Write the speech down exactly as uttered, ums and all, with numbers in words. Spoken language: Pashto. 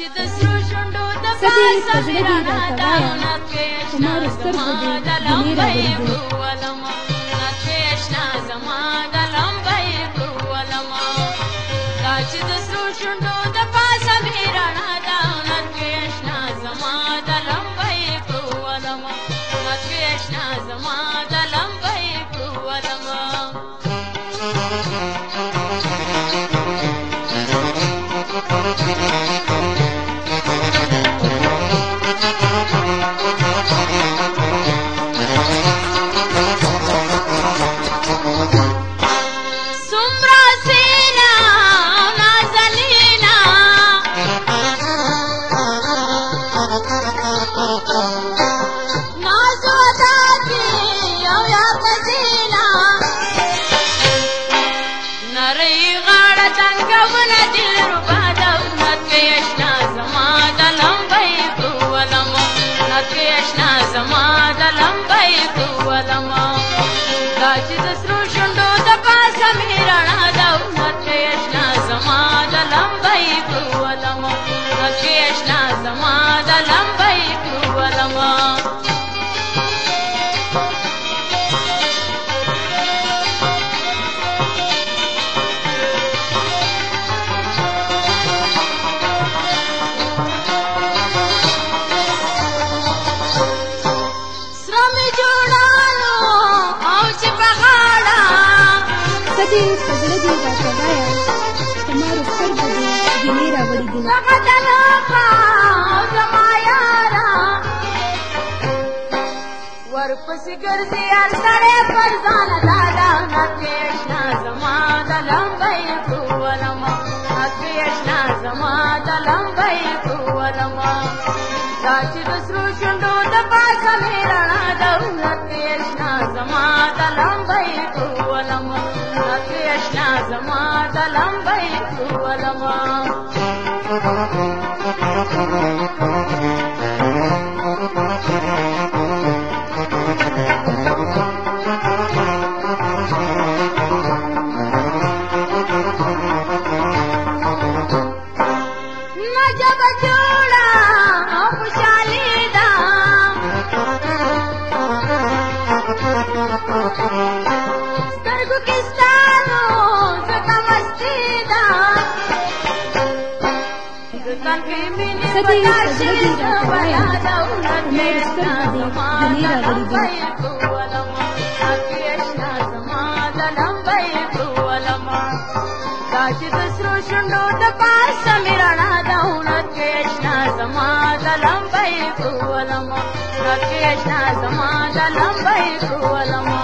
سدې په زړه دې راته وایه زما د سترګو دې ګیلې راوړي سدې په زړه دې راته وایه زما د سترګو دې ګیلې راوړي دي ورپسې ګرځي هر سړی پر ځان دادا نکې اشنا زما د لمبۍ کولما نکې اشنا زما د لمبۍ کولما دا چې د سرو شونډو د پاسه مې رڼا ده نکې اشنا زما د لمبۍ کولما نکې اشنا زما د لمبۍ کولما سترګو کې ستانو زکه مستی ده ځکه کې مینې پتا شي ولا دا ولې زما د لمبۍ کولما نکې اشنا زما د لمبۍ کولما دا چې د سرو شونډو د پاسه مې رڼا ده نکې اشنا زما د لمبۍ کولما نکې اشنا زما د لمبۍ کولما